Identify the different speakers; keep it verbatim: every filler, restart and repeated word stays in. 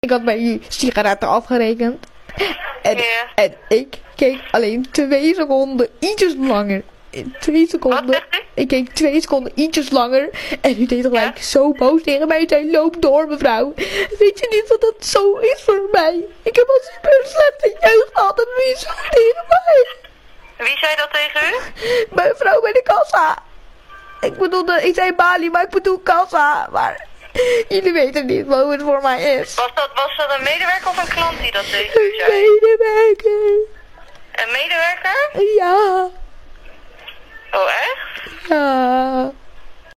Speaker 1: Ik had mijn sigaretten afgerekend. En,
Speaker 2: Ja.
Speaker 1: en ik keek alleen twee seconden ietsjes langer. In Twee seconden.
Speaker 2: Wat zegt u?
Speaker 1: Ik keek twee seconden ietsjes langer. En u deed gelijk
Speaker 2: Ja?
Speaker 1: zo boos tegen mij. Zei, loop door mevrouw. Weet je niet dat dat zo is voor mij? Ik heb al super slechte jeugd gehad. En wie is zo tegen mij?
Speaker 2: Wie zei dat tegen u?
Speaker 1: Mijn vrouw bij de kassa. Ik bedoelde, ik zei Bali, maar ik bedoel kassa. Maar jullie weten niet hoe het voor mij is.
Speaker 2: Was dat, was dat een medewerker of een klant die dat tegen u
Speaker 1: Een
Speaker 2: zei?
Speaker 1: medewerker.
Speaker 2: Een medewerker?
Speaker 1: Ja.
Speaker 2: Oh, echt?
Speaker 1: Ja.